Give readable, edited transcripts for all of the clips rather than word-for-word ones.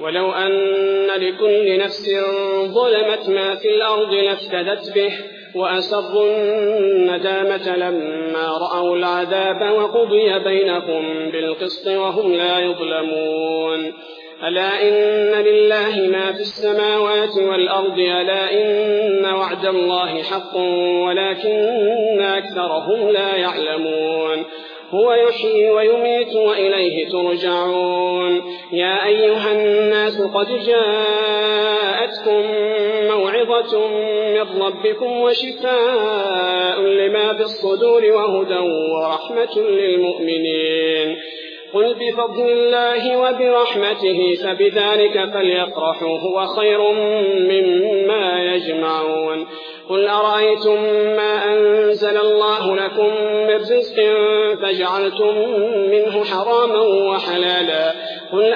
ولو أن لكل نفس ظلمت ما في الأرض لافتدت به وأسروا الندامة لما رأوا العذاب وقضي بينهم بالقسط وهم لا يظلمون ألا إن لله ما في السماوات والأرض ألا إن وعد الله حق ولكن أكثرهم لا يعلمون هو يحيي ويميت وإليه ترجعون يا أيها الناس قد جاءتكم موعظة من ربكم وشفاء لما في الصدور وهدى ورحمة للمؤمنين قل بفضل الله وبرحمته فبذلك فليفرحوا هو خير مما يجمعون قل أرأيتم ما أنزل الله لكم من رزق فجعلتم منه حراما وحلالا قل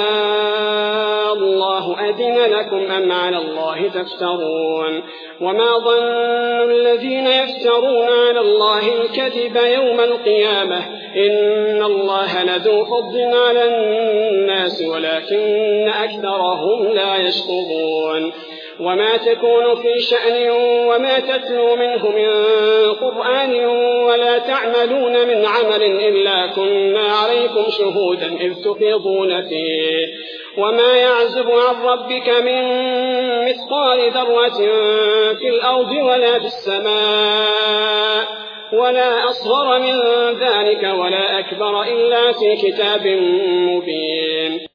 الله أذن لكم أم على الله تفترون وما ظن الذين يفترون على الله الكذب يوم القيامة إن الله لذو فضل على الناس ولكن أكثرهم لا يشكرون وما تكون في شأن وما تتلو منه من قرآن ولا تعملون من عمل إلا كنا عليكم شهودا إذ تفيضون فيه وما يعزب عن ربك من مثقال ذرة في الأرض ولا في السماء ولا أصغر من ذلك ولا أكبر إلا في كتاب مبين